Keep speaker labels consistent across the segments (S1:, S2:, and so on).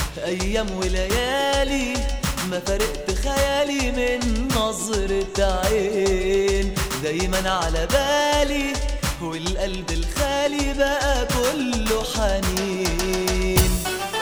S1: أيام وليالي ما فرقت خيالي من نظرة عين، دايما على بالي والقلب الخالي بقى كله حنين.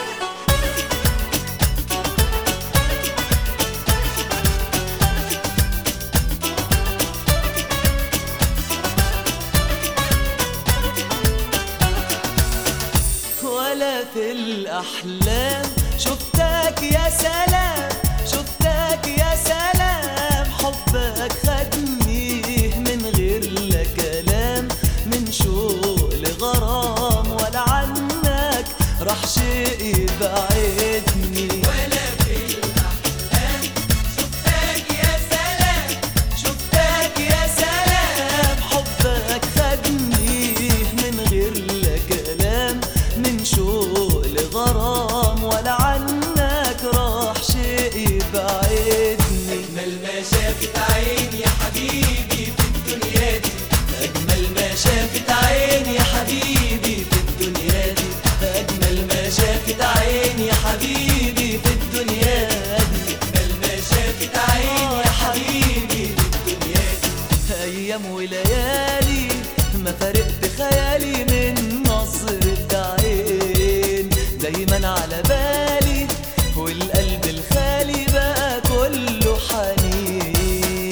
S1: ولا في الأحلام شفتك يا سلام، شفتك يا سلام، حبك خدني من غير لا كلام، من شوق لغرام ولا عنك راح شيء يبعدني.
S2: ولا في الأحلام شفتك يا سلام،
S1: شفتك يا سلام، حبك خدني من غير لا كلام، من شوق لغرام ولا عنك راح شيء يبعدني.
S2: أجمل ما شافت عيني يا حبيبي في الدنيا دي،
S1: أجمل ما شافت عيني يا حبيبي في الدنيا دي، أجمل ما شافت عيني يا حبيبي في الدنيا دي،
S2: أجمل ما شافت عيني يا حبيبي في الدنيا دي.
S1: أيام وليالي ما فرقت خيالي من نظرة عين، دايما على بالي والقلب الخالي بقى كله حنين.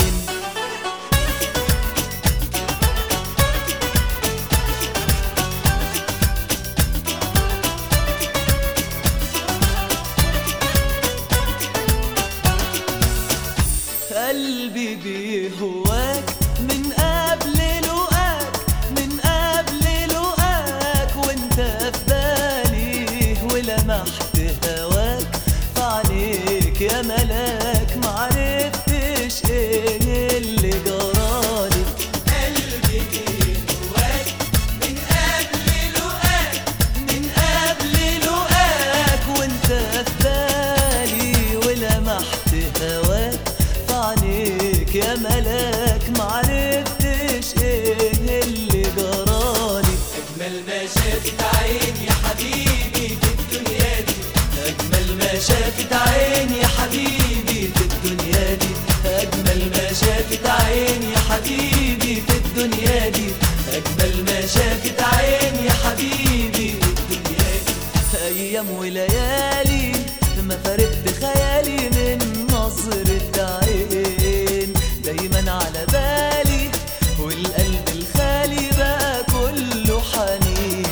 S1: قلبي بيهواك من قبل لقاك، من قبل لقاك، وانت في بالي ولمحت هواك في عينيك يا ملاك، معرفتش ايه اللي جرالي.
S2: قلبي جواك من قبل لقاك،
S1: من قبل لقاك، وانت في بالي ولمحت هواك في عينيك يا ملاك، معرفتش ايه اللي جرالي.
S2: أجمل ما شافت عيني يا حبيبي في الدنيا دي،
S1: أجمل ما شافت عيني يا حبيبي في الدنيا دي، أجمل ما شافت عيني يا حبيبي في الدنيا دي، أجمل ما شافت عيني يا حبيبي في الدنيا دي. أيام وليالي ما فرقت خيالي من نظرة عين، دايما على بالي والقلب الخالي بقى كله حنين.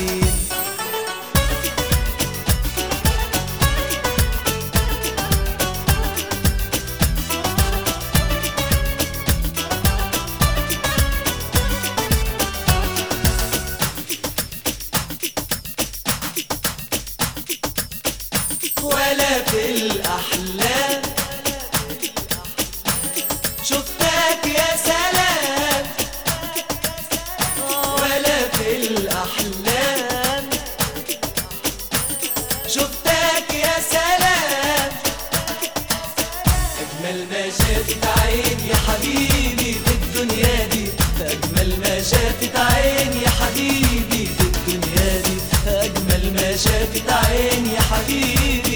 S1: ولا في الأحلام شفتك يا سلام، ولا في الأحلام شفتك يا سلام.
S2: أجمل ما شافت عيني يا حبيبي
S1: في الدنيا دي، أجمل ما شافت عيني يا حبيبي في الدنيا دي، أجمل ما شافت عيني يا حبيبي